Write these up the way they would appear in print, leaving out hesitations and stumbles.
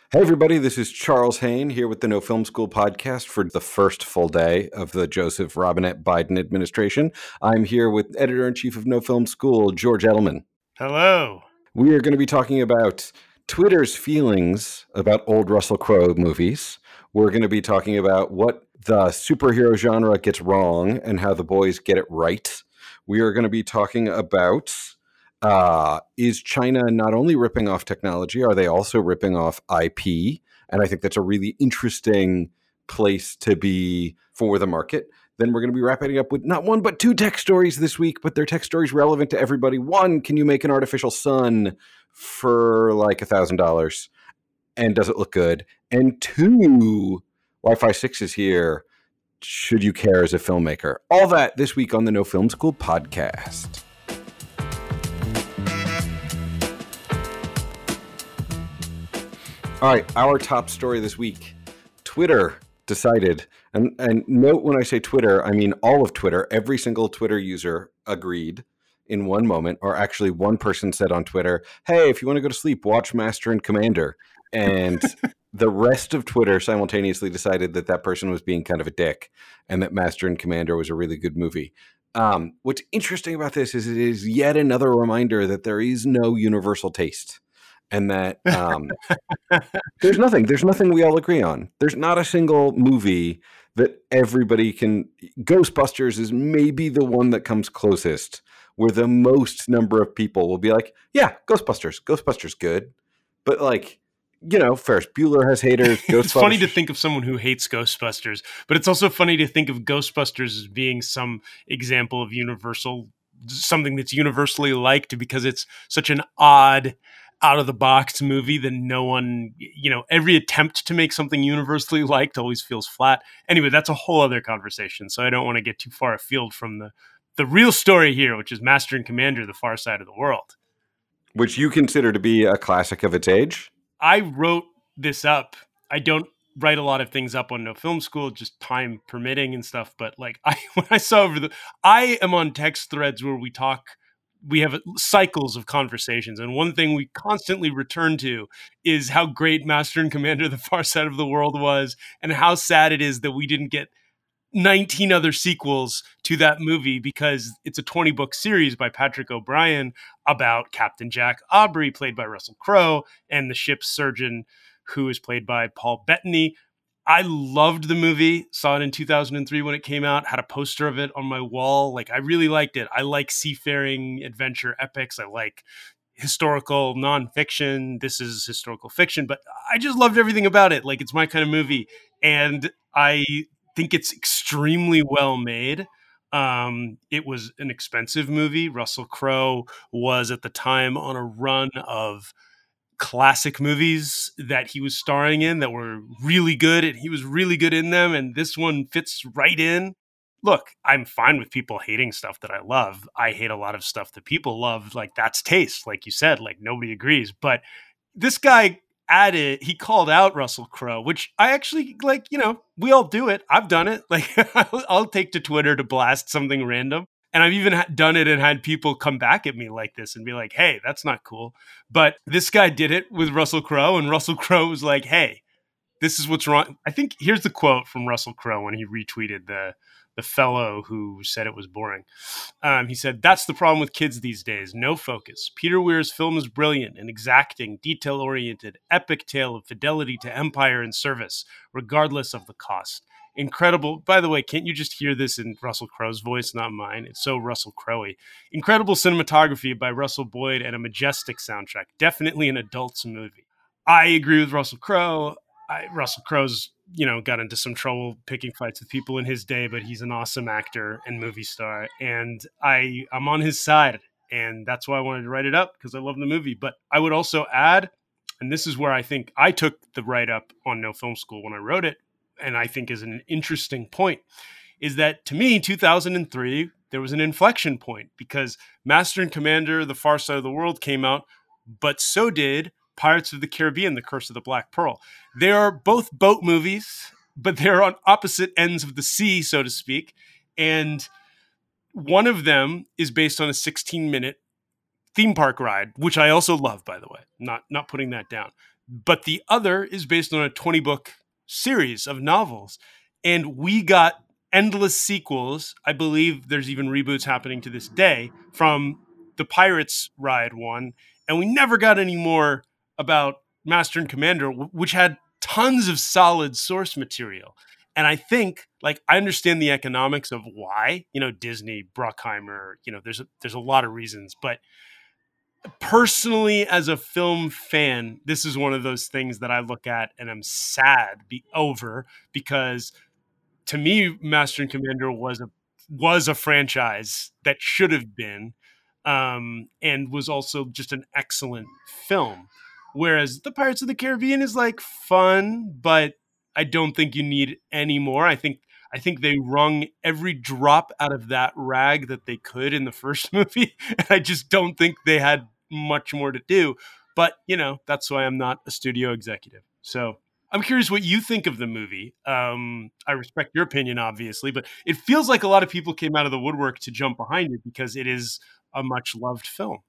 Hey, everybody, this is Charles Haine here with the No Film School podcast for the first full day of the Joseph Robinette Biden administration. I'm here with editor-in-chief of No Film School, George Edelman. Hello. We are going to be talking about Twitter's feelings about old Russell Crowe movies. We're going to be talking about what the superhero genre gets wrong and how the boys get it right. We are going to be talking about is China not only ripping off technology, are they also ripping off IP? And I think that's a really interesting place to be for the market. Then we're going to be wrapping up with not one, but two tech stories this week, but they're tech stories relevant to everybody. One, can you make an artificial sun for like $1,000? And does it look good? And two, Wi-Fi 6 is here. Should you care as a filmmaker? All that this week on the No Film School podcast. All right, our top story this week. Twitter decided, and note when I say Twitter, I mean all of Twitter. Every single Twitter user agreed in one moment, or actually one person said on Twitter, hey, if you want to go to sleep, watch Master and Commander. And the rest of Twitter simultaneously decided that that person was being kind of a dick and that Master and Commander was a really good movie. What's interesting about this is it is yet another reminder that there is no universal taste. And that there's nothing we all agree on. There's not a single movie that everybody can. Ghostbusters is maybe the one that comes closest, where the most number of people will be like, yeah, Ghostbusters good. But like, you know, Ferris Bueller has haters. It's funny to think of someone who hates Ghostbusters, but it's also funny to think of Ghostbusters as being some example of something that's universally liked because it's such an odd, out-of-the-box movie that no one, every attempt to make something universally liked always feels flat. Anyway, that's a whole other conversation, so I don't want to get too far afield from the real story here, which is Master and Commander, The Far Side of the World. Which you consider to be a classic of its age? I wrote this up. I don't write a lot of things up on No Film School, just time permitting and stuff, but like when I saw I am on text threads where we have cycles of conversations. And one thing we constantly return to is how great Master and Commander, The Far Side of the World was, and how sad it is that we didn't get 19 other sequels to that movie because it's a 20-book series by Patrick O'Brian about Captain Jack Aubrey, played by Russell Crowe, and the ship's surgeon, who is played by Paul Bettany. I loved the movie, saw it in 2003 when it came out, had a poster of it on my wall. Like, I really liked it. I like seafaring adventure epics. I like historical nonfiction. This is historical fiction, but I just loved everything about it. Like, it's my kind of movie. And I think it's extremely well made. It was an expensive movie. Russell Crowe was at the time on a run of classic movies that he was starring in that were really good, and he was really good in them, and this one fits right in. Look, I'm fine with people hating stuff that I love. I hate a lot of stuff that people love. Like, that's taste, like you said, like nobody agrees. But this guy he called out Russell Crowe, which I actually like, we all do it. I've done it. Like, I'll take to Twitter to blast something random. And I've even done it and had people come back at me like this and be like, hey, that's not cool. But this guy did it with Russell Crowe, and Russell Crowe was like, hey, this is what's wrong. I think here's the quote from Russell Crowe when he retweeted the fellow who said it was boring. He said, that's the problem with kids these days. No focus. Peter Weir's film is brilliant and exacting, detail-oriented, epic tale of fidelity to empire and service, regardless of the cost. Incredible. By the way, can't you just hear this in Russell Crowe's voice, not mine? It's so Russell Crowe-y. Incredible cinematography by Russell Boyd and a majestic soundtrack. Definitely an adult's movie. I agree with Russell Crowe. Russell Crowe's, got into some trouble picking fights with people in his day, but he's an awesome actor and movie star. And I'm on his side. And that's why I wanted to write it up, because I love the movie. But I would also add, and this is where I think I took the write-up on No Film School when I wrote it, and I think is an interesting point, is that to me, 2003, there was an inflection point because Master and Commander, The Far Side of the World came out, but so did Pirates of the Caribbean, The Curse of the Black Pearl. They are both boat movies, but they're on opposite ends of the sea, so to speak. And one of them is based on a 16-minute theme park ride, which I also love, by the way, not putting that down. but the other is based on a 20-book series of novels. And we got endless sequels. I believe there's even reboots happening to this day from the Pirates ride one. And we never got any more about Master and Commander, which had tons of solid source material. And I think, like, I understand the economics of why, Disney, Bruckheimer, there's a lot of reasons, but personally, as a film fan, this is one of those things that I look at and I'm sad over, because to me, Master and Commander was a franchise that should have been, and was also just an excellent film. Whereas the Pirates of the Caribbean is like fun, but I don't think you need any more. I think they wrung every drop out of that rag that they could in the first movie, and I just don't think they had much more to do. But that's why I'm not a studio executive. So I'm curious what you think of the movie. I respect your opinion, obviously, but it feels like a lot of people came out of the woodwork to jump behind it because it is a much loved film.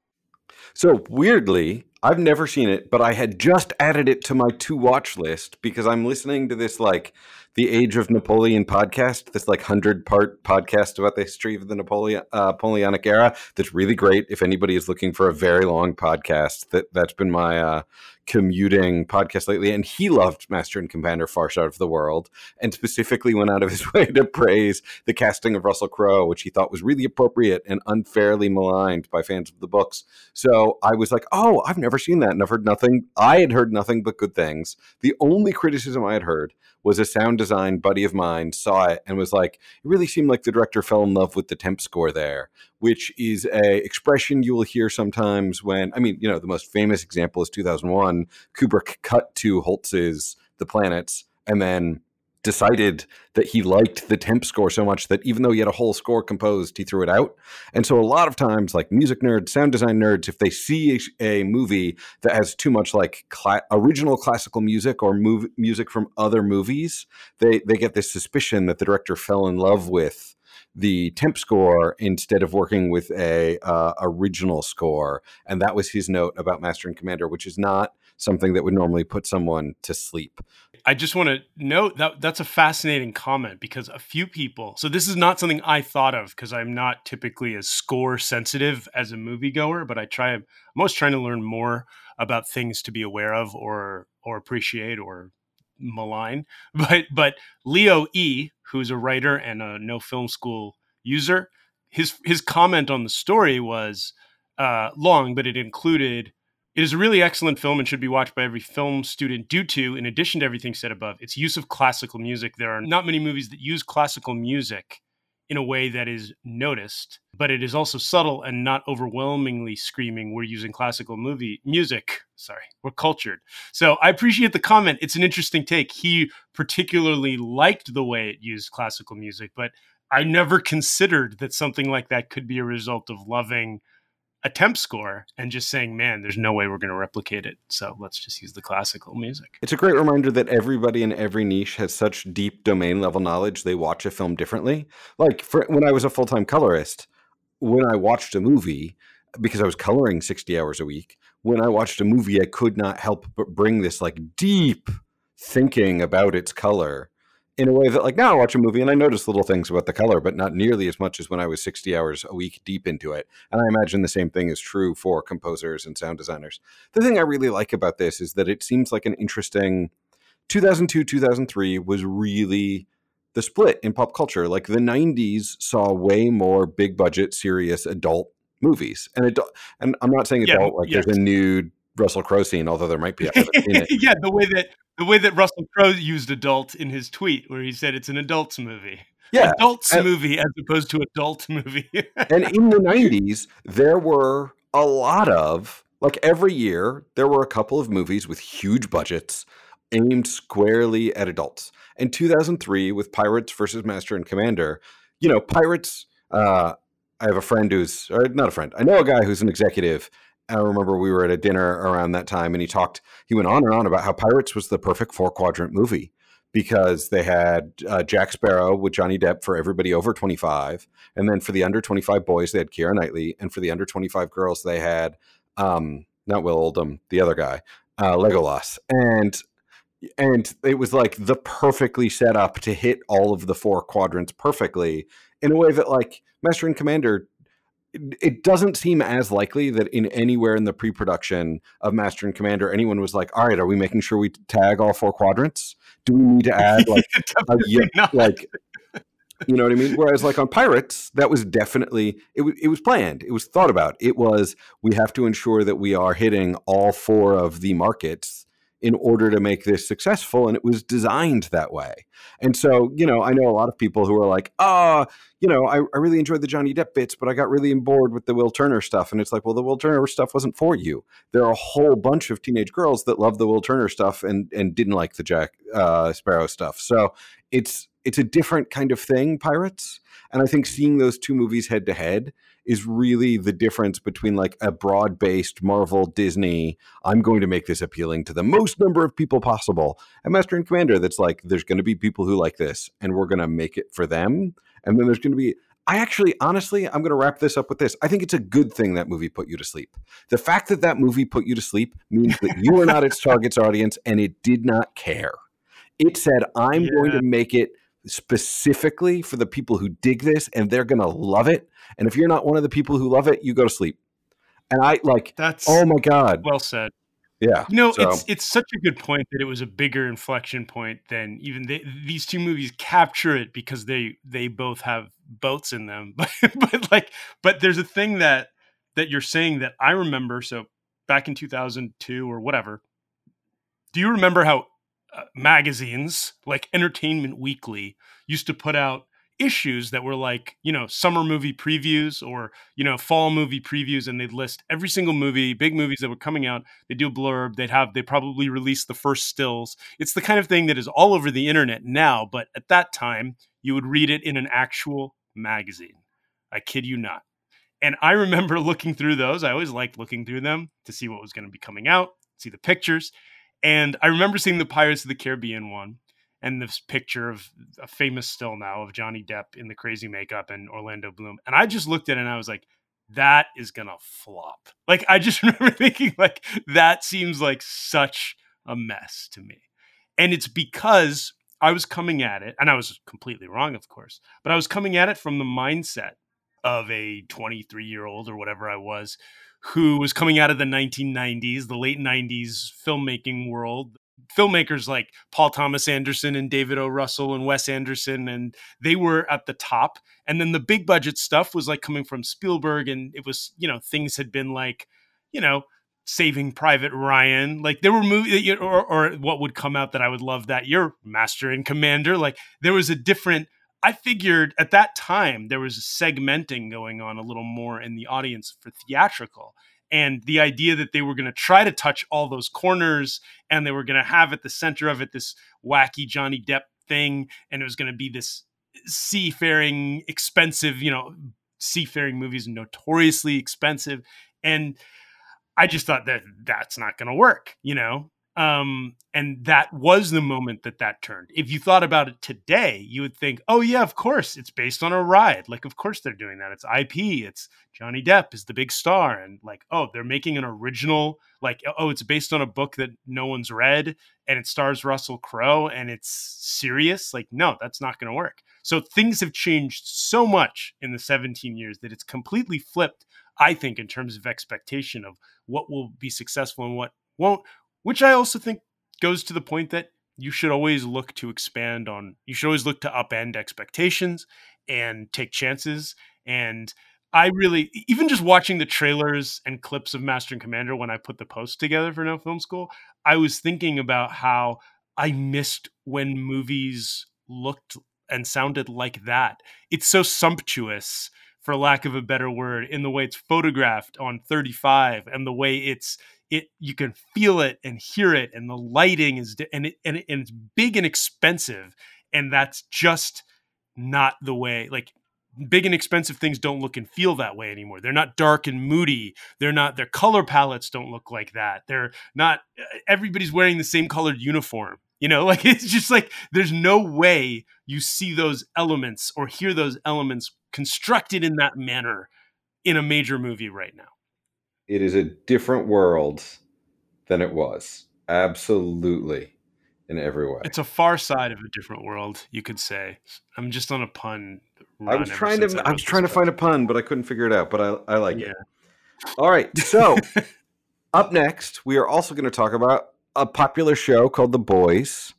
So weirdly, I've never seen it, but I had just added it to my to watch list because I'm listening to this the Age of Napoleon podcast, this 100-part podcast about the history of the Napoleonic era. That's really great. If anybody is looking for a very long podcast, that's been my commuting podcast lately. And he loved Master and Commander: Farce Out of the World, and specifically went out of his way to praise the casting of Russell Crowe, which he thought was really appropriate and unfairly maligned by fans of the books. So I was like, oh, I've never seen that, and I've heard nothing. I had heard nothing but good things. The only criticism I had heard was a sound design buddy of mine saw it and was like, it really seemed like the director fell in love with the temp score there, which is a expression you will hear sometimes when, the most famous example is 2001. Kubrick cut to Holtz's The Planets and then decided that he liked the temp score so much that even though he had a whole score composed, he threw it out. And so a lot of times, like music nerds, sound design nerds, if they see a movie that has too much original classical music or music from other movies, they get this suspicion that the director fell in love with the temp score instead of working with a original score. And that was his note about Master and Commander, which is not something that would normally put someone to sleep. I just want to note that that's a fascinating comment, because a few people, so this is not something I thought of because I'm not typically as score sensitive as a moviegoer, but I'm always trying to learn more about things to be aware of or appreciate or malign. But Leo E., who's a writer and a No Film School user, his comment on the story was long, but it included, "It is a really excellent film and should be watched by every film student due to, in addition to everything said above, its use of classical music. There are not many movies that use classical music in a way that is noticed, but it is also subtle and not overwhelmingly screaming, we're using classical music. Sorry, we're cultured." So I appreciate the comment. It's an interesting take. He particularly liked the way it used classical music, but I never considered that something like that could be a result of loving a temp score and just saying, man, there's no way we're going to replicate it, so let's just use the classical music. It's a great reminder that everybody in every niche has such deep domain level knowledge, they watch a film differently. When I was a full-time colorist, when I watched a movie, because I was coloring 60 hours a week, when I watched a movie, I could not help but bring this deep thinking about its color in a way that now I watch a movie and I notice little things about the color, but not nearly as much as when I was 60 hours a week deep into it. And I imagine the same thing is true for composers and sound designers. The thing I really like about this is that it seems like an interesting 2002, 2003 was really the split in pop culture. The 90s saw way more big budget, serious adult movies. And I'm not saying adult, there's a nude Russell Crowe scene, although there might be. I haven't seen it. Yeah, the way that Russell Crowe used adult in his tweet, where he said it's an adults movie. Yeah. Movie as opposed to adult movie. And in the 90s, there were a lot of, every year, there were a couple of movies with huge budgets aimed squarely at adults. In 2003, with Pirates versus Master and Commander, Pirates, I have a friend not a friend, I know a guy who's an executive. I remember we were at a dinner around that time, and he went on and on about how Pirates was the perfect 4-quadrant movie because they had Jack Sparrow with Johnny Depp for everybody over 25. And then for the under 25 boys, they had Keira Knightley. And for the under 25 girls, they had, not Will Oldham, the other guy. Legolas, and it was like the perfectly set up to hit all of the 4 quadrants perfectly in a way that like Master and Commander, it doesn't seem as likely that in anywhere in the pre-production of Master and Commander anyone was like, all right, are we making sure we tag all 4 quadrants? Do we need to add like Definitely not. like you know what I mean? Whereas like on Pirates, that was definitely it was planned. It was thought about. It was, we have to ensure that we are hitting all 4 of the markets in order to make this successful, and it was designed that way. And so, I know a lot of people who are like, I really enjoyed the Johnny Depp bits, but I got really bored with the Will Turner stuff. And it's like, well, the Will Turner stuff wasn't for you. There are a whole bunch of teenage girls that love the Will Turner stuff and didn't like the Jack Sparrow stuff. So it's a different kind of thing, Pirates. And I think seeing those 2 movies head to head is really the difference between like a broad-based Marvel Disney, I'm going to make this appealing to the most number of people possible, and Master and Commander that's like, there's going to be people who like this and we're going to make it for them. And then there's going to be, honestly, I'm going to wrap this up with this. I think it's a good thing that movie put you to sleep. The fact that that movie put you to sleep means that you were not its target's audience and it did not care. It said, I'm going to make it specifically for the people who dig this and they're going to love it. And if you're not one of the people who love it, you go to sleep. And I like, that's, oh my God. Well said. Yeah. It's such a good point that it was a bigger inflection point than even these 2 movies capture it because they both have boats in them. But there's a thing that you're saying that I remember. So back in 2002 or whatever, do you remember how magazines like Entertainment Weekly used to put out issues that were like, summer movie previews or, fall movie previews, and they'd list every single movie, big movies that were coming out. They do a blurb. They probably release the first stills. It's the kind of thing that is all over the internet now, but at that time you would read it in an actual magazine. I kid you not. And I remember looking through those. I always liked looking through them to see what was going to be coming out, see the pictures. And I remember seeing the Pirates of the Caribbean one and this picture of a famous still now of Johnny Depp in the crazy makeup and Orlando Bloom. And I just looked at it and I was like, that is going to flop. Like, I just remember thinking like, that seems like such a mess to me. And it's because I was coming at it, and I was completely wrong, of course, but I was coming at it from the mindset of a 23-year-old or whatever I was, who was coming out of the 1990s, the late 90s filmmaking world. Filmmakers like Paul Thomas Anderson and David O. Russell and Wes Anderson, and they were at the top. And then the big budget stuff was like coming from Spielberg, and it was, things had been like, Saving Private Ryan. Like there were movies, or what would come out that I would love that year, Master and Commander. Like there was a different, I figured at that time there was a segmenting going on a little more in the audience for theatrical. And the idea that they were going to try to touch all those corners and they were going to have at the center of it this wacky Johnny Depp thing. And it was going to be this seafaring, expensive, seafaring movies, notoriously expensive. And I just thought that that's not going to work, and that was the moment that turned. If you thought about it today, you would think, oh yeah, of course, it's based on a ride. Like, of course they're doing that. It's IP. It's Johnny Depp is the big star. And like, oh, they're making an original, like, oh, it's based on a book that no one's read and it stars Russell Crowe and it's serious. Like, no, that's not going to work. So things have changed so much in the 17 years that it's completely flipped, I think, in terms of expectation of what will be successful and what won't, which I also think goes to the point that you should always look to expand on, you should always look to upend expectations and take chances. And I really, even just watching the trailers and clips of Master and Commander when I put the post together for No Film School, I was thinking about how I missed when movies looked and sounded like that. It's so sumptuous, for lack of a better word, in the way it's photographed on 35 and the way you can feel it and hear it, and the lighting is and it's big and expensive, and that's just not the way. Like, big and expensive things don't look and feel that way anymore. They're not dark and moody. Their color palettes don't look like that. They're not, everybody's wearing the same colored uniform. Like, it's just like, there's no way you see those elements or hear those elements constructed in that manner in a major movie right now. It is a different world. than it was. Absolutely, in every way. It's a far side of a different world, you could say. I'm just on a pun I was run ever trying since to I I was wrote this trying to book. find a pun, but I couldn't figure it out. But I like it. Yeah. All right, so up next, we are also going to talk about a popular show called The Boys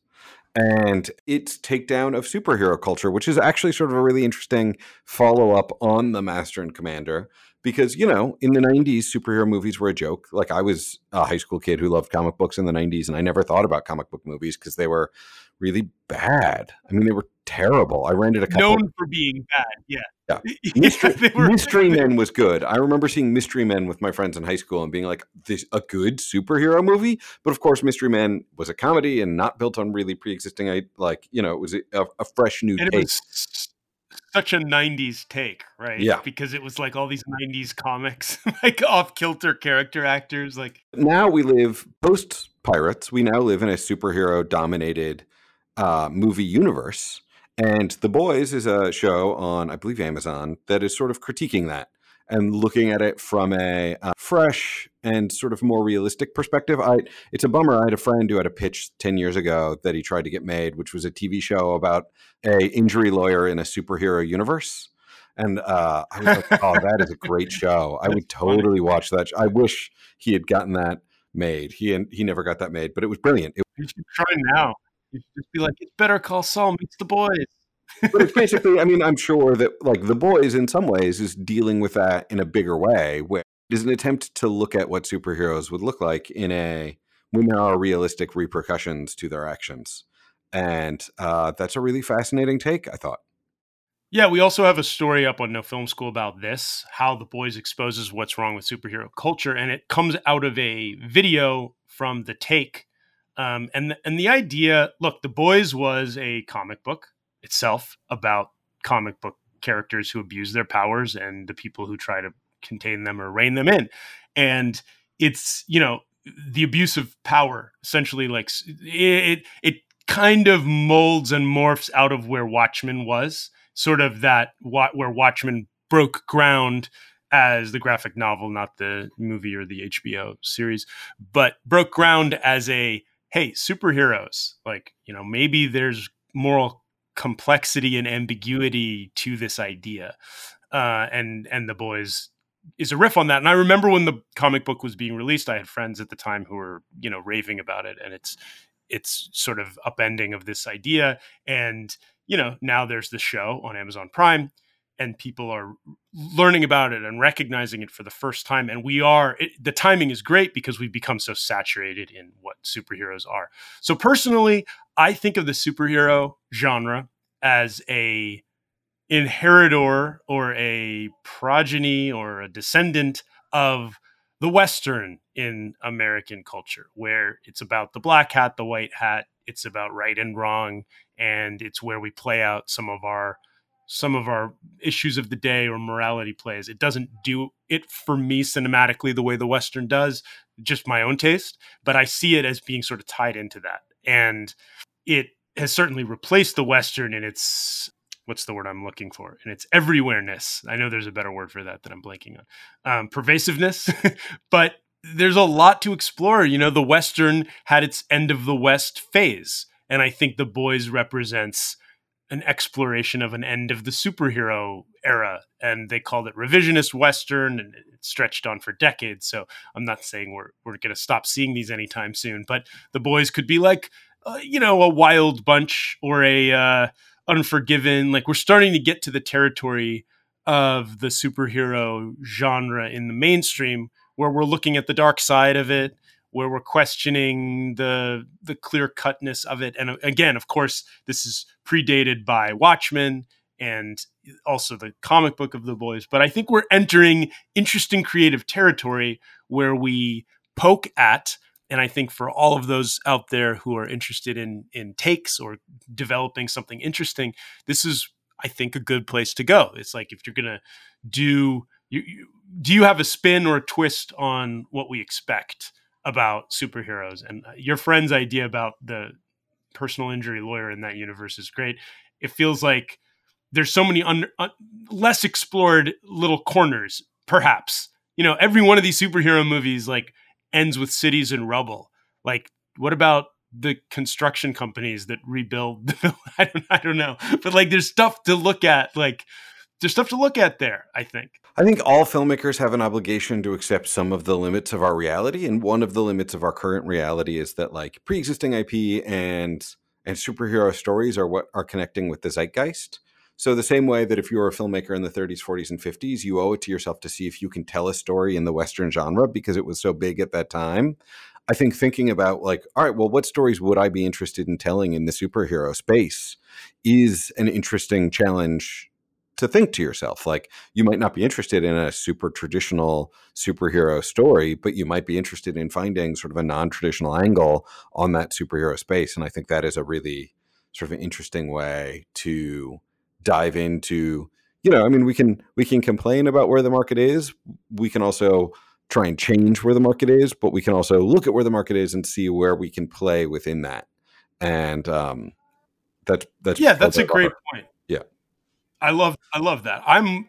and its takedown of superhero culture, which is actually sort of a really interesting follow up on The Master and Commander. Because, you know, in the 90s, superhero movies were a joke. Like, I was a high school kid who loved comic books in the 90s, and I never thought about comic book movies because they were really bad. I mean, they were terrible. I rented a couple. Known for being bad, yeah. Yeah. Yeah, Mystery Men was good. I remember seeing Mystery Men with my friends in high school and being like, this a good superhero movie? But of course, Mystery Men was a comedy and not built on really pre-existing, like, you know, it was a fresh new and take. it was such a 90s take, right? Yeah. Because it was like all these 90s comics, like off-kilter character actors. Like, now we live post-Pirates. We now live in a superhero-dominated movie universe. And The Boys is a show on, I believe, Amazon that is sort of critiquing that and looking at it from a fresh and sort of more realistic perspective. It's a bummer. I had a friend who had a pitch 10 years ago that he tried to get made, which was a TV show about a injury lawyer in a superhero universe. And I was like, oh, that is a great show. I would totally watch that. I wish he had gotten that made. He never got that made, but it was brilliant. You should try now. You should just be like, it's Better Call Saul meets The Boys. But it's basically, I mean, I'm sure that like The Boys in some ways is dealing with that in a bigger way, where it is an attempt to look at what superheroes would look like when there are realistic repercussions to their actions. And that's a really fascinating take, I thought. Yeah, we also have a story up on No Film School about this, how The Boys exposes what's wrong with superhero culture. And it comes out of a video from The Take. And the idea, look, The Boys was a comic book itself about comic book characters who abuse their powers and the people who try to contain them or rein them in. And it's, you know, the abuse of power, essentially, like it kind of molds and morphs out of where Watchmen was, sort of that where Watchmen broke ground as the graphic novel, not the movie or the HBO series, but broke ground as a, hey, superheroes, like, you know, maybe there's moral complexity and ambiguity to this idea. And The Boys is a riff on that. And I remember when the comic book was being released, I had friends at the time who were, you know, raving about it. And it's sort of upending of this idea. And, you know, now there's the show on Amazon Prime and people are learning about it and recognizing it for the first time. And the timing is great because we've become so saturated in what superheroes are. So personally, I think of the superhero genre as a inheritor or a progeny or a descendant of the Western in American culture, where it's about the black hat, the white hat, it's about right and wrong, and it's where we play out some of our issues of the day or morality plays. It doesn't do it for me cinematically the way the Western does, just my own taste, but I see it as being sort of tied into that. And it has certainly replaced the Western in its, what's the word I'm looking for? And it's everywhereness. I know there's a better word for that I'm blanking on. Pervasiveness, but there's a lot to explore. You know, the Western had its end of the West phase. And I think The Boys represents an exploration of an end of the superhero era. And they called it revisionist Western, and it stretched on for decades. So I'm not saying we're going to stop seeing these anytime soon, but The Boys could be like, you know, a Wild Bunch or a Unforgiven. Like, we're starting to get to the territory of the superhero genre in the mainstream, where we're looking at the dark side of it, where we're questioning the clear cutness of it. And again, of course, this is predated by Watchmen and also the comic book of The Boys. But I think we're entering interesting creative territory where we poke at. And I think for all of those out there who are interested in takes or developing something interesting, this is, I think, a good place to go. It's like, if you're going to do you have a spin or a twist on what we expect about superheroes? And your friend's idea about the personal injury lawyer in that universe is great. It feels like there's so many less explored little corners, perhaps. You know, every one of these superhero movies, like, ends with cities in rubble. Like, what about the construction companies that rebuild? I don't know, but like, there's stuff to look at. Like, there's stuff to look at there, I think. I think all filmmakers have an obligation to accept some of the limits of our reality, and one of the limits of our current reality is that like pre-existing IP and superhero stories are what are connecting with the zeitgeist. So the same way that if you were a filmmaker in the 30s, 40s, and 50s, you owe it to yourself to see if you can tell a story in the Western genre because it was so big at that time. I think thinking about like, all right, well, what stories would I be interested in telling in the superhero space is an interesting challenge to think to yourself. Like, you might not be interested in a super traditional superhero story, but you might be interested in finding sort of a non-traditional angle on that superhero space. And I think that is a really sort of an interesting way to dive into, I mean, we can complain about where the market is. We can also try and change where the market is, but we can also look at where the market is and see where we can play within that. And that's a great point. Yeah. I love that. I'm,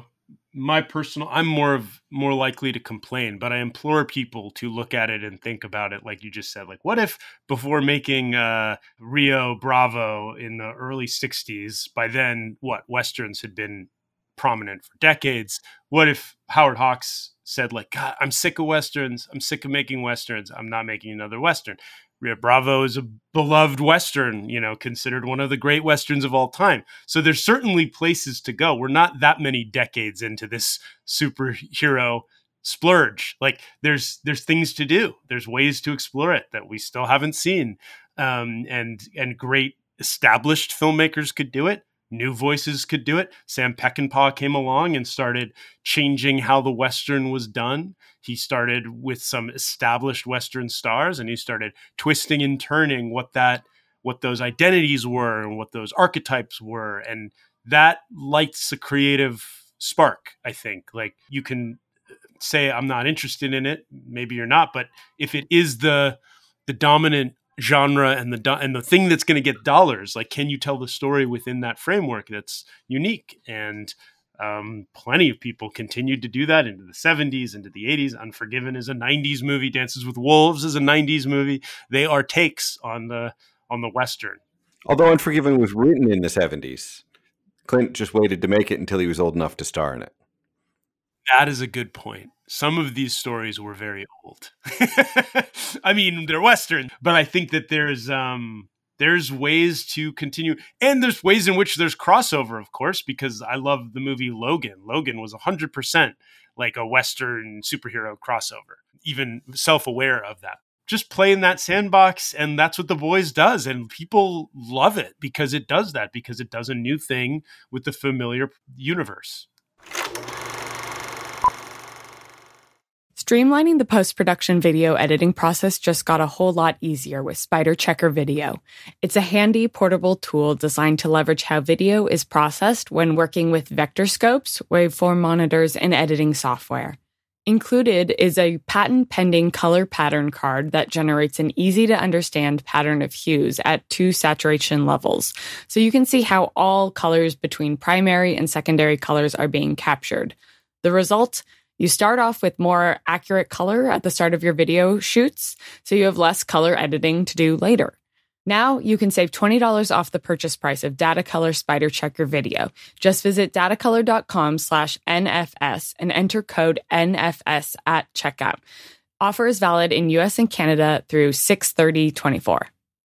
I'm more likely to complain, but I implore people to look at it and think about it. Like you just said, like, what if before making Rio Bravo in the early 60s, by then, Westerns had been prominent for decades. What if Howard Hawks said, like, God, I'm sick of Westerns. I'm sick of making Westerns. I'm not making another Western. Rio Bravo is a beloved Western, considered one of the great Westerns of all time. So there's certainly places to go. We're not that many decades into this superhero splurge. Like, there's things to do. There's ways to explore it that we still haven't seen. And great established filmmakers could do it. New voices could do it. Sam Peckinpah came along and started changing how the Western was done. He started with some established Western stars, and he started twisting and turning what those identities were and what those archetypes were. And that lights a creative spark, I think. Like, you can say, I'm not interested in it. Maybe you're not. But if it is the dominant genre and the thing that's going to get dollars, like, can you tell the story within that framework that's unique? And plenty of people continued to do that into the 70s, into the 80s. Unforgiven is a 90s movie. Dances with Wolves is a 90s movie. They are takes on the Western. Although Unforgiven was written in the 70s, Clint just waited to make it until he was old enough to star in it. That is a good point. Some of these stories were very old. I mean, they're Western, but I think that there's ways to continue. And there's ways in which there's crossover, of course, because I love the movie Logan. Logan was 100% like a Western superhero crossover, even self-aware of that. Just play in that sandbox, and that's what The Boys does. And people love it because it does that, because it does a new thing with the familiar universe. Streamlining the post-production video editing process just got a whole lot easier with Spider Checker Video. It's a handy, portable tool designed to leverage how video is processed when working with vector scopes, waveform monitors, and editing software. Included is a patent-pending color pattern card that generates an easy-to-understand pattern of hues at 2 saturation levels, so you can see how all colors between primary and secondary colors are being captured. The result? You start off with more accurate color at the start of your video shoots, so you have less color editing to do later. Now you can save $20 off the purchase price of Datacolor Spider Checker Video. Just visit datacolor.com/NFS and enter code NFS at checkout. Offer is valid in US and Canada through 6/30/24.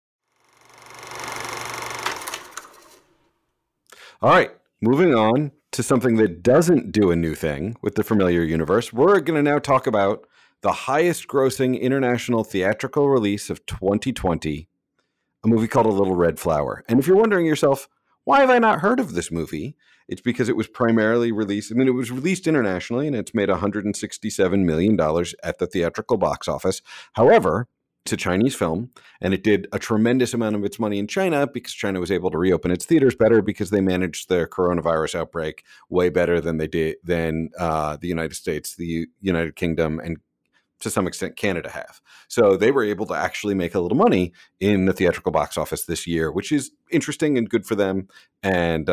All right, moving on to something that doesn't do a new thing with the familiar universe. We're going to now talk about the highest grossing international theatrical release of 2020, a movie called A Little Red Flower. And if you're wondering yourself, why have I not heard of this movie? It's because it was primarily released, it was released internationally, and it's made $167 million at the theatrical box office. However, it's a Chinese film, and it did a tremendous amount of its money in China because China was able to reopen its theaters better because they managed the coronavirus outbreak way better than they did the United States, the United Kingdom, and to some extent Canada have. So they were able to actually make a little money in the theatrical box office this year, which is interesting and good for them. And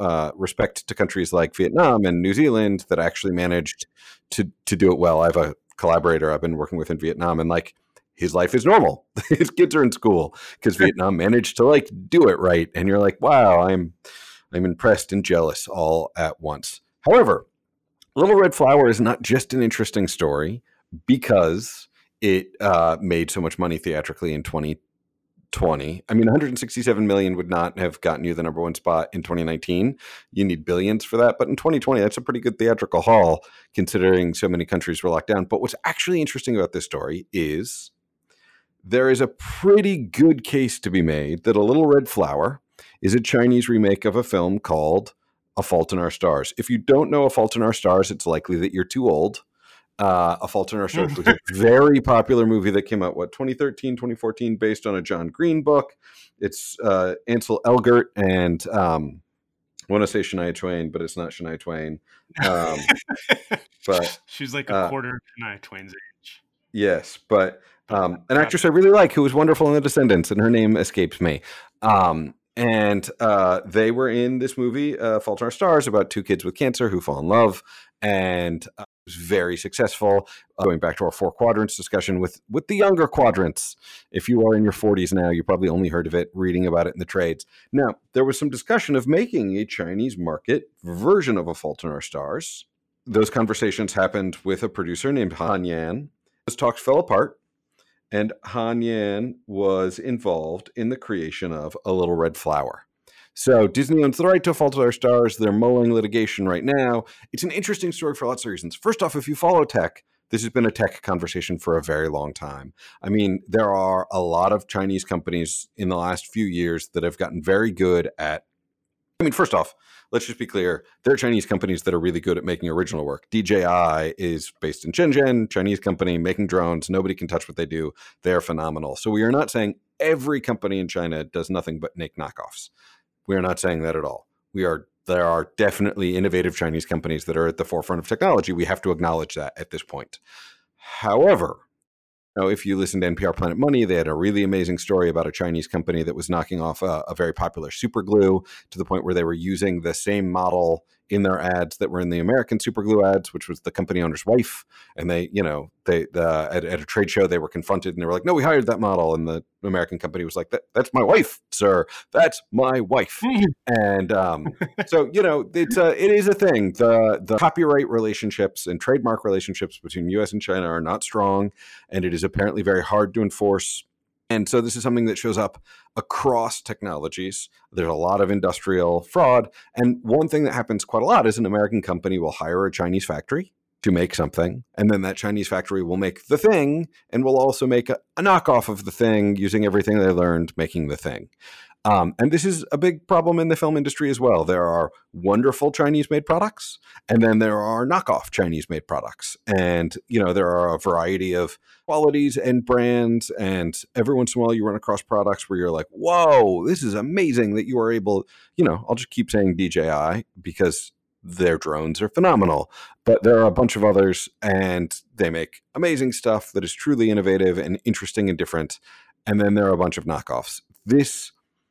respect to countries like Vietnam and New Zealand that actually managed to do it well. I have a collaborator I've been working with in Vietnam, and like his life is normal. His kids are in school because Vietnam managed to like do it right. And you're like, wow, I'm impressed and jealous all at once. However, Little Red Flower is not just an interesting story because it made so much money theatrically in 2020. I mean, 167 million would not have gotten you the number one spot in 2019. You need billions for that. But in 2020, that's a pretty good theatrical haul considering so many countries were locked down. But what's actually interesting about this story is there is a pretty good case to be made that A Little Red Flower is a Chinese remake of a film called A Fault in Our Stars. If you don't know A Fault in Our Stars, it's likely that you're too old. A Fault in Our Stars was a very popular movie that came out, 2013, 2014, based on a John Green book. It's Ansel Elgort and I want to say Shania Twain, but it's not Shania Twain. But she's like a quarter of Shania Twain's age. Yes, but an actress I really like who was wonderful in The Descendants, and her name escapes me. And they were in this movie, Fault in Our Stars, about two kids with cancer who fall in love, and it was very successful. Going back to our 4 quadrants discussion with the younger quadrants, if you are in your 40s now, you probably only heard of it, reading about it in the trades. Now, there was some discussion of making a Chinese market version of A Fault in Our Stars. Those conversations happened with a producer named Han Yan. Those talks fell apart, and Han Yan was involved in the creation of A Little Red Flower. So Disney owns the right to A Fault in Our Stars. They're mulling litigation right now. It's an interesting story for lots of reasons. First off, if you follow tech, this has been a tech conversation for a very long time. I mean, there are a lot of Chinese companies in the last few years that have gotten very good at, first off, let's just be clear. There are Chinese companies that are really good at making original work. DJI is based in Shenzhen, Chinese company making drones. Nobody can touch what they do. They're phenomenal. So we are not saying every company in China does nothing but make knockoffs. We are not saying that at all. There are definitely innovative Chinese companies that are at the forefront of technology. We have to acknowledge that at this point. However, if you listen to NPR Planet Money, they had a really amazing story about a Chinese company that was knocking off a very popular super glue to the point where they were using the same model in their ads that were in the American super glue ads, which was the company owner's wife. And they at a trade show, they were confronted and they were like, no, we hired that model. And the American company was like, that's my wife, sir. That's my wife. And so, it is a thing. The copyright relationships and trademark relationships between US and China are not strong, and it is apparently very hard to enforce. And so this is something that shows up across technologies. There's a lot of industrial fraud. And one thing that happens quite a lot is an American company will hire a Chinese factory to make something. And then that Chinese factory will make the thing and will also make a knockoff of the thing using everything they learned making the thing. And this is a big problem in the film industry as well. There are wonderful Chinese-made products, and then there are knockoff Chinese-made products. And, there are a variety of qualities and brands, and every once in a while you run across products where you're like, whoa, this is amazing that you are able, I'll just keep saying DJI because their drones are phenomenal. But there are a bunch of others, and they make amazing stuff that is truly innovative and interesting and different. And then there are a bunch of knockoffs. This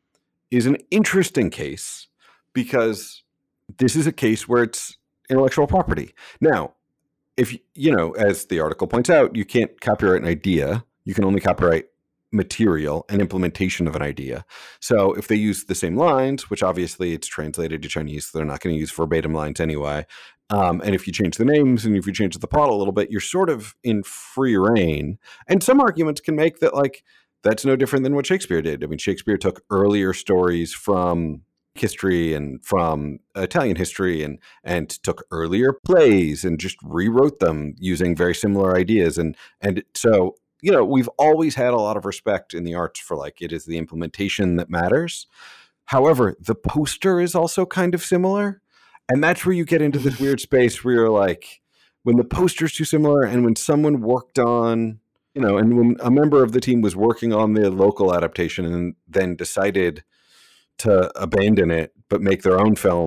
is an interesting case because this is a case where it's intellectual property. Now, if as the article points out, you can't copyright an idea. You can only copyright material and implementation of an idea. So if they use the same lines, which obviously it's translated to Chinese, so they're not going to use verbatim lines anyway. And if you change the names and if you change the plot a little bit, you're sort of in free reign. And some arguments can make that that's no different than what Shakespeare did. I mean, Shakespeare took earlier stories from history and from Italian history and took earlier plays and just rewrote them using very similar ideas. And so, we've always had a lot of respect in the arts for it is the implementation that matters. However, the poster is also kind of similar. And that's where you get into this weird space where you're like, when the poster's too similar and when someone worked on, and when a member of the team was working on the local adaptation and then decided to abandon it, but make their own film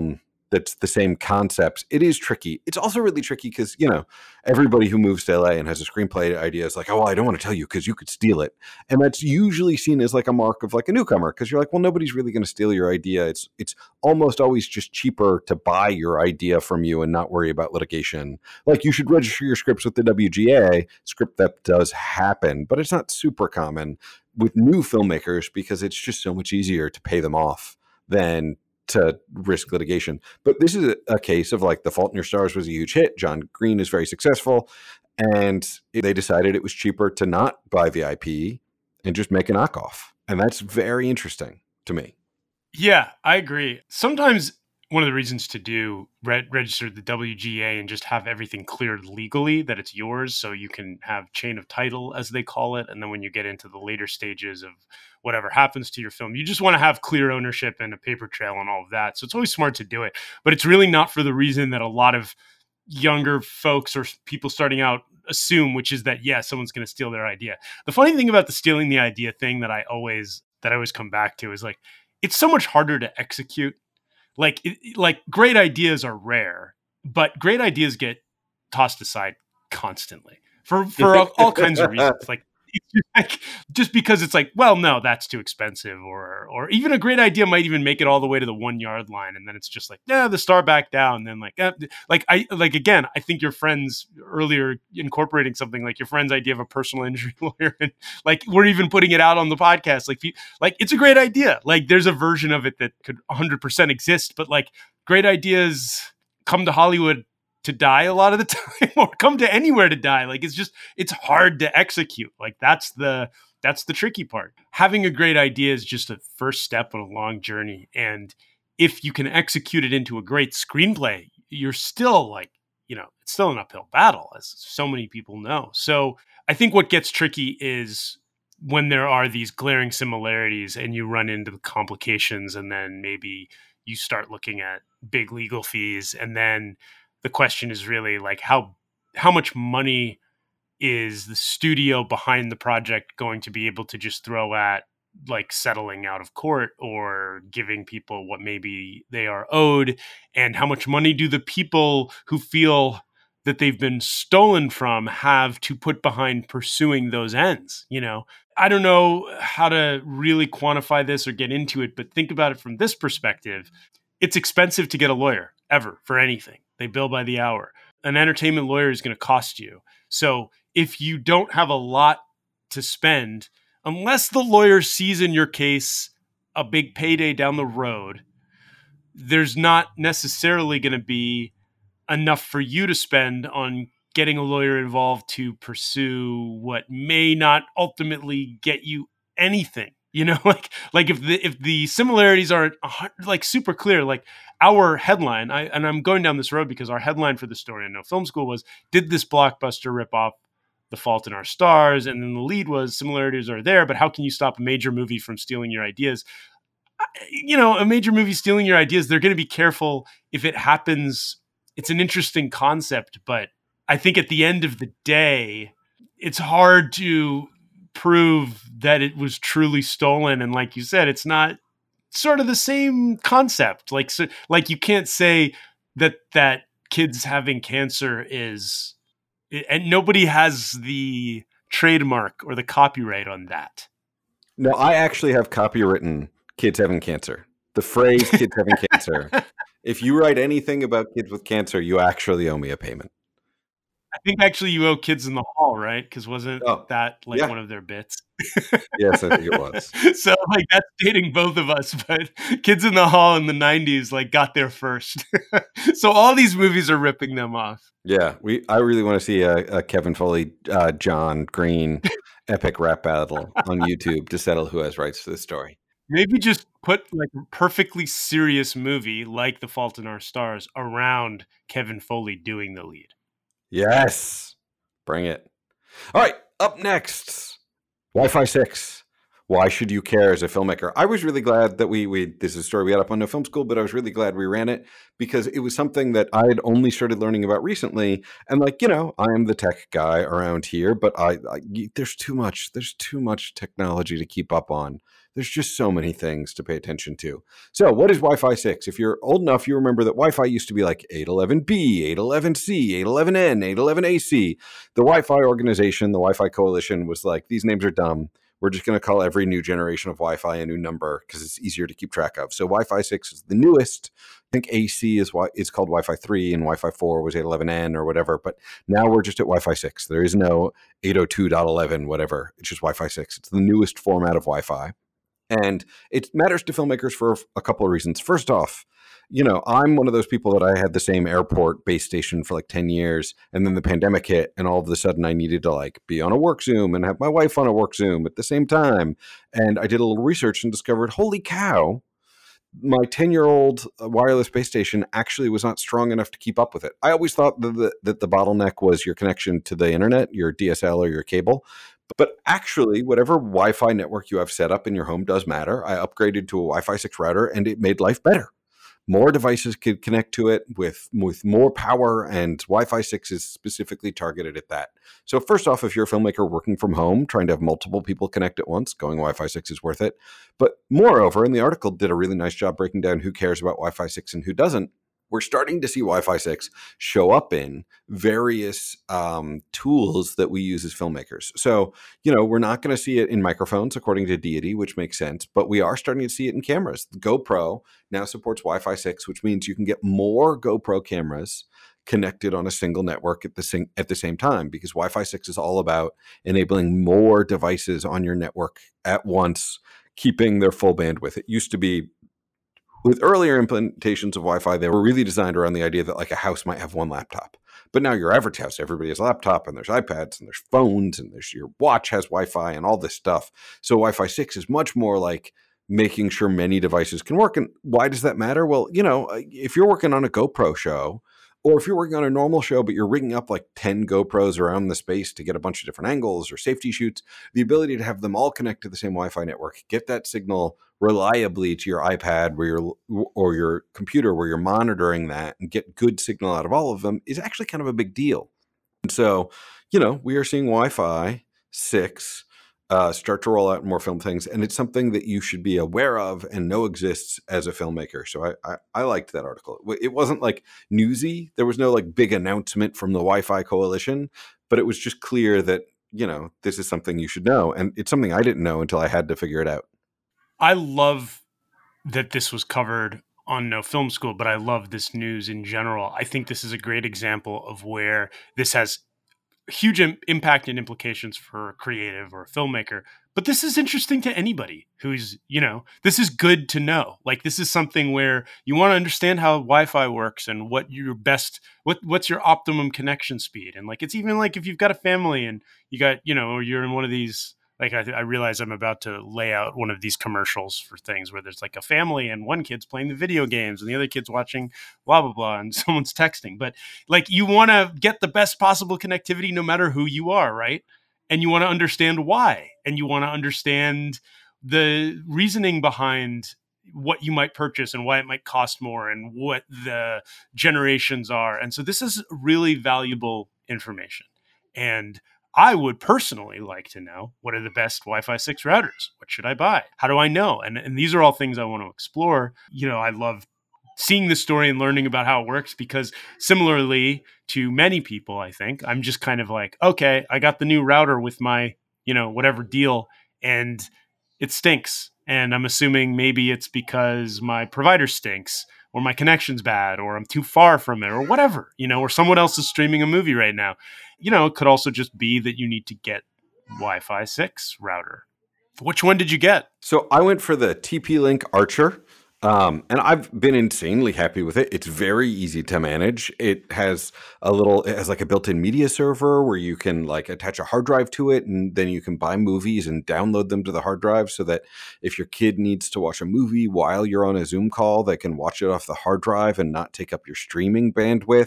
that's the same concepts, it is tricky. It's also really tricky because, you know, everybody who moves to LA and has a screenplay idea is like, oh, well, I don't want to tell you because you could steal it. And that's usually seen as like a mark of like a newcomer, because you're like, well, nobody's really going to steal your idea. It's almost always just cheaper to buy your idea from you and not worry about litigation. Like, you should register your scripts with the WGA. Script theft does happen, but it's not super common with new filmmakers because it's just so much easier to pay them off than to risk litigation. But this is a case of like The Fault in Your Stars was a huge hit. John Green is very successful. And they decided it was cheaper to not buy the IP and just make a knockoff. And that's very interesting to me. Yeah, I agree. Sometimes one of the reasons to do register the WGA and just have everything cleared legally that it's yours, so you can have chain of title, as they call it. And then when you get into the later stages of whatever happens to your film, you just want to have clear ownership and a paper trail and all of that. So it's always smart to do it. But it's really not for the reason that a lot of younger folks or people starting out assume, which is that, yeah, someone's going to steal their idea. The funny thing about the stealing the idea thing that I always come back to is like, it's so much harder to execute. Like great ideas are rare, but great ideas get tossed aside constantly for all kinds of reasons. Like just because it's like, well, no, that's too expensive, or even a great idea might even make it all the way to the 1 yard line, and then it's just like, yeah, the star back down. Then again, I think your friends earlier incorporating something like your friend's idea of a personal injury lawyer, and like we're even putting it out on the podcast. Like it's a great idea. Like there's a version of it that could 100% exist, but like great ideas come to Hollywood to die a lot of the time, or come to anywhere to die. Like it's hard to execute. Like that's the tricky part. Having a great idea is just a first step on a long journey. And if you can execute it into a great screenplay, you're still like, you know, it's still an uphill battle, as so many people know. So I think what gets tricky is when there are these glaring similarities and you run into the complications, and then maybe you start looking at big legal fees, and then the question is really like how much money is the studio behind the project going to be able to just throw at like settling out of court or giving people what maybe they are owed, and how much money do the people who feel that they've been stolen from have to put behind pursuing those ends. You know, I don't know how to really quantify this or get into it, but think about it from this perspective. It's expensive to get a lawyer ever for anything. They bill by the hour. An entertainment lawyer is going to cost you. So if you don't have a lot to spend, unless the lawyer sees in your case a big payday down the road, there's not necessarily going to be enough for you to spend on getting a lawyer involved to pursue what may not ultimately get you anything. You know, like if the similarities aren't like super clear, like our headline, and I'm going down this road because our headline for the story on No Film School was, did this blockbuster rip off The Fault in Our Stars? And then the lead was, similarities are there, but how can you stop a major movie from stealing your ideas? You know, a major movie stealing your ideas, they're going to be careful if it happens. It's an interesting concept, but I think at the end of the day, it's hard to prove that it was truly stolen. And like you said, it's not sort of the same concept. Like you can't say that kids having cancer is, and nobody has the trademark or the copyright on that. No, I actually have copywritten kids having cancer. The phrase kids having cancer. If you write anything about kids with cancer, you actually owe me a payment. I think actually you owe Kids in the Hall, right? Because wasn't that like one of their bits? Yes, I think it was. So like that's dating both of us, but Kids in the Hall in the 90s like got there first. So all these movies are ripping them off. Yeah, I really want to see a Kevin Foley, John Green epic rap battle on YouTube to settle who has rights to the story. Maybe just put like a perfectly serious movie like The Fault in Our Stars around Kevin Foley doing the lead. Yes. Bring it. All right. Up next, Wi-Fi 6. Why should you care as a filmmaker? I was really glad that we this is a story we had up on No Film School, but I was really glad we ran it because it was something that I had only started learning about recently. And like, I am the tech guy around here, but there's too much technology to keep up on. There's just so many things to pay attention to. So what is Wi-Fi 6? If you're old enough, you remember that Wi-Fi used to be like 802.11b, 802.11c, 802.11n, 802.11ac. The Wi-Fi organization, the Wi-Fi coalition was like, these names are dumb. We're just going to call every new generation of Wi-Fi a new number because it's easier to keep track of. So Wi-Fi 6 is the newest. I think AC is called Wi-Fi 3 and Wi-Fi 4 was 802.11n or whatever. But now we're just at Wi-Fi 6. There is no 802.11 whatever. It's just Wi-Fi 6. It's the newest format of Wi-Fi. And it matters to filmmakers for a couple of reasons. First off, I'm one of those people that I had the same airport base station for like 10 years. And then the pandemic hit and all of a sudden I needed to like be on a work Zoom and have my wife on a work Zoom at the same time. And I did a little research and discovered, holy cow, my 10-year-old wireless base station actually was not strong enough to keep up with it. I always thought that the bottleneck was your connection to the internet, your DSL or your cable. But actually, whatever Wi-Fi network you have set up in your home does matter. I upgraded to a Wi-Fi 6 router and it made life better. More devices could connect to it with more power, and Wi-Fi 6 is specifically targeted at that. So first off, if you're a filmmaker working from home, trying to have multiple people connect at once, going Wi-Fi 6 is worth it. But moreover, and the article did a really nice job breaking down who cares about Wi-Fi 6 and who doesn't, we're starting to see Wi-Fi 6 show up in various tools that we use as filmmakers. So, we're not going to see it in microphones, according to Deity, which makes sense, but we are starting to see it in cameras. The GoPro now supports Wi-Fi 6, which means you can get more GoPro cameras connected on a single network at the same time, because Wi-Fi 6 is all about enabling more devices on your network at once, keeping their full bandwidth. It used to be, with earlier implementations of Wi-Fi, they were really designed around the idea that like a house might have one laptop. But now your average house, everybody has a laptop and there's iPads and there's phones and there's your watch has Wi-Fi and all this stuff. So Wi-Fi 6 is much more like making sure many devices can work. And why does that matter? Well, if you're working on a GoPro show, or if you're working on a normal show, but you're rigging up like 10 GoPros around the space to get a bunch of different angles or safety shoots, the ability to have them all connect to the same Wi-Fi network, get that signal reliably to your iPad or your computer where you're monitoring that and get good signal out of all of them is actually kind of a big deal. And so, we are seeing Wi-Fi 6 start to roll out more film things, and it's something that you should be aware of and know exists as a filmmaker. So I liked that article. It wasn't like newsy. There was no like big announcement from the Wi-Fi coalition, but it was just clear that, this is something you should know. And it's something I didn't know until I had to figure it out. I love that this was covered on No Film School, but I love this news in general. I think this is a great example of where this has huge impact and implications for a creative or a filmmaker. But this is interesting to anybody who's, this is good to know. Like, this is something where you want to understand how Wi-Fi works and what your what's your optimum connection speed. And like, it's even like if you've got a family and you got, or you're in one of these, like, I realize I'm about to lay out one of these commercials for things where there's like a family and one kid's playing the video games and the other kid's watching blah, blah, blah, and someone's texting. But like, you want to get the best possible connectivity no matter who you are, right? And you want to understand why. And you want to understand the reasoning behind what you might purchase and why it might cost more and what the generations are. And so this is really valuable information. And I would personally like to know, what are the best Wi-Fi 6 routers? What should I buy? How do I know? And these are all things I want to explore. I love seeing this story and learning about how it works, because similarly to many people, I think, I'm just kind of like, okay, I got the new router with my, whatever deal, and it stinks. And I'm assuming maybe it's because my provider stinks, or my connection's bad, or I'm too far from it, or whatever, or someone else is streaming a movie right now. It could also just be that you need to get Wi-Fi 6 router. Which one did you get? So I went for the TP-Link Archer, and I've been insanely happy with it. It's very easy to manage. It has like a built-in media server where you can like attach a hard drive to it, and then you can buy movies and download them to the hard drive so that if your kid needs to watch a movie while you're on a Zoom call, they can watch it off the hard drive and not take up your streaming bandwidth.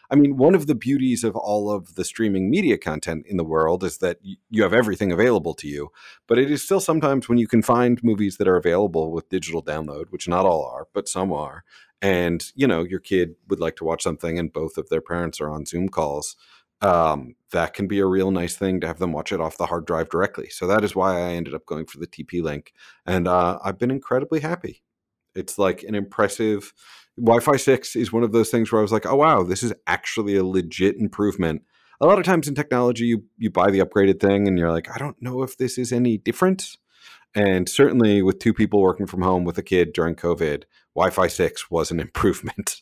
I mean, one of the beauties of all of the streaming media content in the world is that you have everything available to you. But it is still sometimes when you can find movies that are available with digital download, which not all are, but some are. And, your kid would like to watch something and both of their parents are on Zoom calls. That can be a real nice thing to have them watch it off the hard drive directly. So that is why I ended up going for the TP-Link. And I've been incredibly happy. It's like an impressive Wi-Fi 6 is one of those things where I was like, oh, wow, this is actually a legit improvement. A lot of times in technology, you buy the upgraded thing and you're like, I don't know if this is any different. And certainly with 2 people working from home with a kid during COVID, Wi-Fi 6 was an improvement.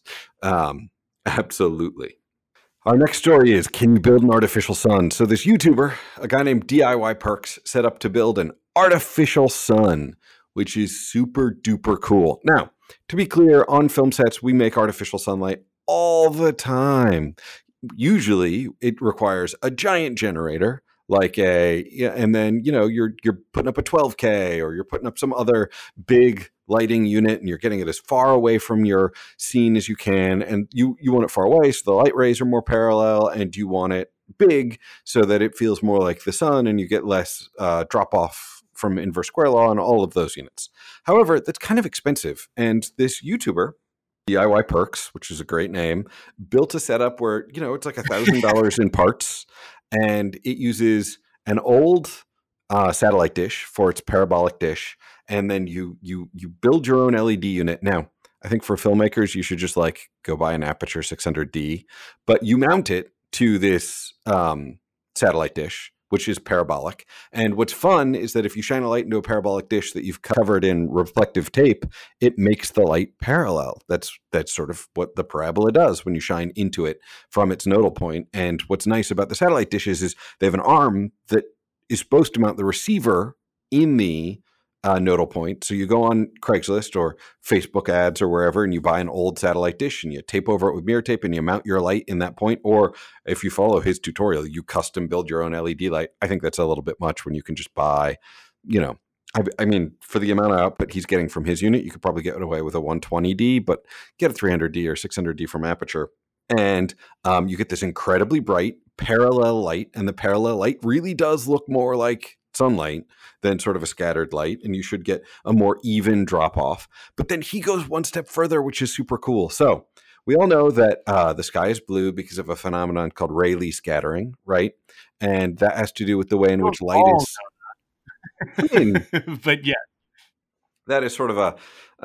Absolutely. Our next story is, can you build an artificial sun? So this YouTuber, a guy named DIY Perks, set up to build an artificial sun, which is super duper cool. Now, to be clear, on film sets, we make artificial sunlight all the time. Usually it requires a giant generator, and then, you're putting up a 12K or you're putting up some other big lighting unit and you're getting it as far away from your scene as you can. And you want it far away so the light rays are more parallel, and you want it big so that it feels more like the sun and you get less drop off from inverse square law and all of those units. However, that's kind of expensive. And this YouTuber, DIY Perks, which is a great name, built a setup where, it's like $1,000 in parts, and it uses an old satellite dish for its parabolic dish, and then you build your own LED unit. Now, I think for filmmakers, you should just go buy an Aperture 600D, but you mount it to this satellite dish, which is parabolic. And what's fun is that if you shine a light into a parabolic dish that you've covered in reflective tape, it makes the light parallel. That's sort of what the parabola does when you shine into it from its nodal point. And what's nice about the satellite dishes is they have an arm that is supposed to mount the receiver in the nodal point. So you go on Craigslist or Facebook ads or wherever, and you buy an old satellite dish and you tape over it with mirror tape and you mount your light in that point. Or if you follow his tutorial, you custom build your own LED light. I think that's a little bit much when you can just buy, I mean, for the amount of output he's getting from his unit, you could probably get away with a 120D, but get a 300D or 600D from Aperture. And you get this incredibly bright parallel light, and the parallel light really does look more like sunlight than sort of a scattered light, and you should get a more even drop off. But then he goes one step further, which is super cool. So we all know that the sky is blue because of a phenomenon called Rayleigh scattering, right? And that has to do with the way in which light is. But yeah, that is sort of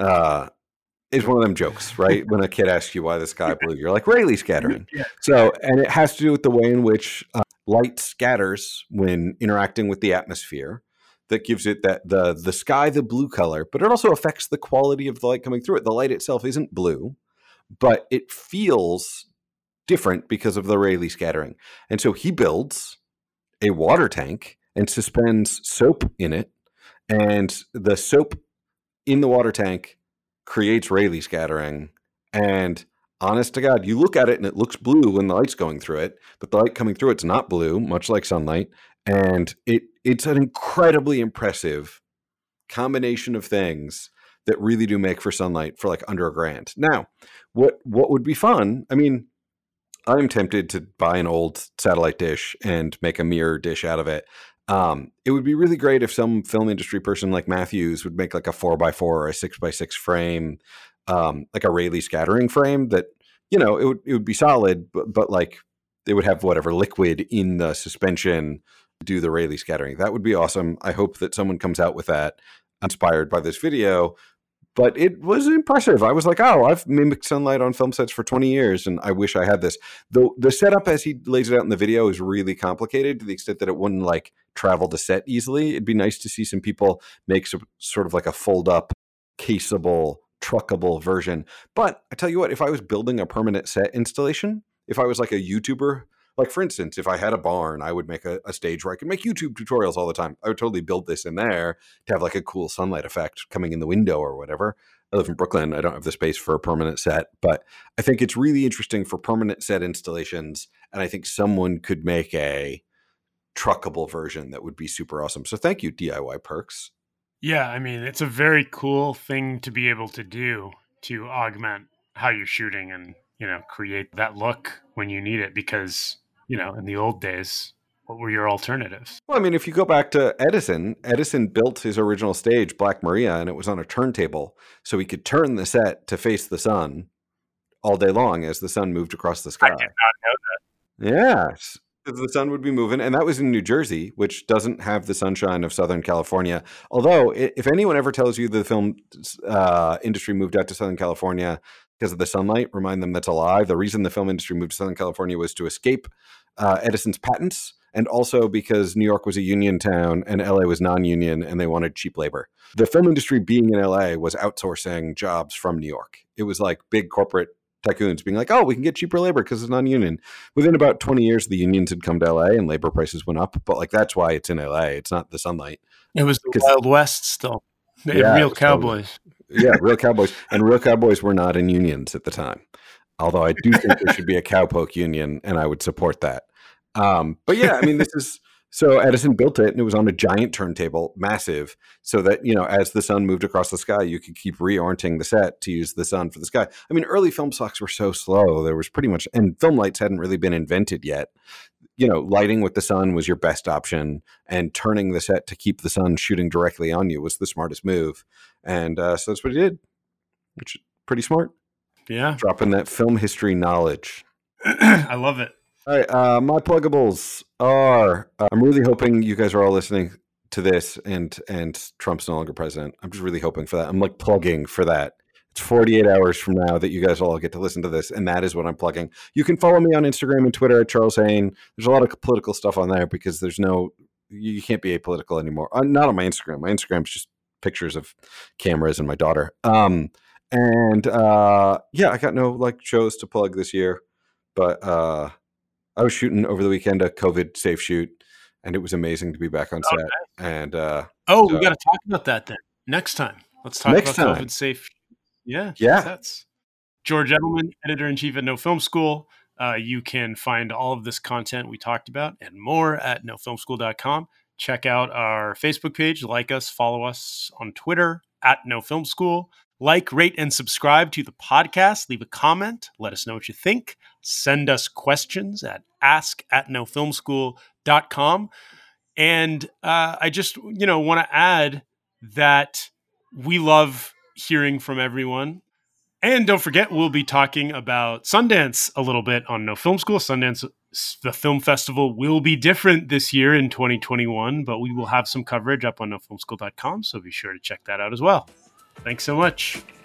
is one of them jokes, right? When a kid asks you why the sky blue, you're like, Rayleigh scattering. Yeah. So, and it has to do with the way in which light scatters when interacting with the atmosphere. That gives it the sky the blue color, but it also affects the quality of the light coming through it. The light itself isn't blue, but it feels different because of the Rayleigh scattering. And so he builds a water tank and suspends soap in it, and the soap in the water tank creates Rayleigh scattering. And honest to God, you look at it and it looks blue when the light's going through it, but the light coming through it's not blue, much like sunlight. And it's an incredibly impressive combination of things that really do make for sunlight for like under $1,000. Now, what would be fun? I mean, I'm tempted to buy an old satellite dish and make a mirror dish out of it. It would be really great if some film industry person like Matthews would make like a 4x4 or a 6x6 frame, like a Rayleigh scattering frame that, it would be solid, but like they would have whatever liquid in the suspension to do the Rayleigh scattering. That would be awesome. I hope that someone comes out with that inspired by this video. But it was impressive. I was like, oh, I've mimicked sunlight on film sets for 20 years, and I wish I had this. The setup as he lays it out in the video is really complicated to the extent that it wouldn't like travel to set easily. It'd be nice to see some people make sort of like a fold-up, caseable, truckable version. But I tell you what, if I was building a permanent set installation, if I was like a YouTuber, like for instance, if I had a barn, I would make a stage where I could make YouTube tutorials all the time. I would totally build this in there to have like a cool sunlight effect coming in the window or whatever. I live in Brooklyn. I don't have the space for a permanent set, but I think it's really interesting for permanent set installations. And I think someone could make a truckable version that would be super awesome. So thank you, DIY Perks. Yeah, I mean, it's a very cool thing to be able to do to augment how you're shooting and create that look when you need it. Because, in the old days, what were your alternatives? Well, I mean, if you go back to Edison built his original stage, Black Maria, and it was on a turntable, so he could turn the set to face the sun all day long as the sun moved across the sky. I did not know that. Yes. The sun would be moving, and that was in New Jersey, which doesn't have the sunshine of Southern California. Although, if anyone ever tells you the film industry moved out to Southern California because of the sunlight, remind them that's a lie. The reason the film industry moved to Southern California was to escape Edison's patents, and also because New York was a union town and LA was non-union, and they wanted cheap labor. The film industry being in LA was outsourcing jobs from New York. It was like big corporate tycoons being like, oh, we can get cheaper labor because it's non-union. Within about 20 years, the unions had come to LA and labor prices went up. But like, that's why it's in LA. It's not the sunlight. It was the Wild West still. They had real cowboys. Yeah, real cowboys. And real cowboys were not in unions at the time. Although I do think there should be a cowpoke union, and I would support that. But yeah, I mean, so Edison built it, and it was on a giant turntable, massive, so that, as the sun moved across the sky, you could keep reorienting the set to use the sun for the sky. I mean, early film stocks were so slow. There was pretty much, and film lights hadn't really been invented yet. Lighting with the sun was your best option, and turning the set to keep the sun shooting directly on you was the smartest move. And so that's what he did, which is pretty smart. Yeah. Dropping that film history knowledge. I love it. All right, my pluggables are, I'm really hoping you guys are all listening to this and Trump's no longer president. I'm just really hoping for that. I'm like plugging for that. It's 48 hours from now that you guys all get to listen to this, and that is what I'm plugging. You can follow me on Instagram and Twitter at Charles Hain. There's a lot of political stuff on there because you can't be apolitical anymore. Not on my Instagram. My Instagram's just pictures of cameras and my daughter. Yeah, I got no shows to plug this year, but I was shooting over the weekend a COVID safe shoot, and it was amazing to be back on set. Okay. And we got to talk about that then next time. Let's talk about COVID safe. Yeah. Sets. George Edelman, editor-in-chief at No Film School. You can find all of this content we talked about and more at nofilmschool.com. Check out our Facebook page, like us, follow us on Twitter at No Film School. Like, rate, and subscribe to the podcast. Leave a comment. Let us know what you think. Send us questions at ask@nofilmschool.com. And I just, want to add that we love hearing from everyone. And don't forget, we'll be talking about Sundance a little bit on No Film School. Sundance, the film festival, will be different this year in 2021, but we will have some coverage up on nofilmschool.com, so be sure to check that out as well. Thanks so much.